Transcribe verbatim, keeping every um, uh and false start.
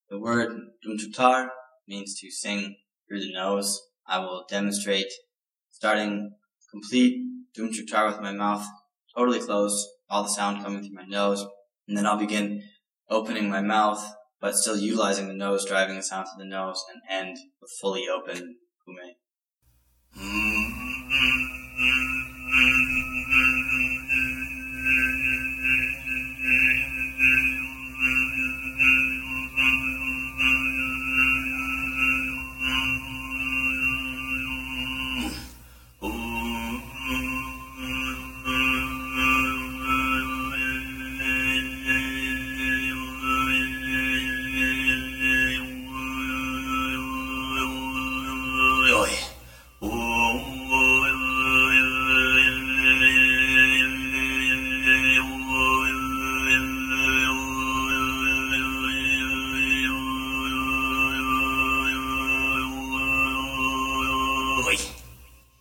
The word Dumchutar means to sing through the nose. I will demonstrate starting complete Dumchutar with my mouth totally closed, all the sound coming through my nose, and then I'll begin opening my mouth, but still utilizing the nose, driving the sound through the nose, and end with fully open Kume.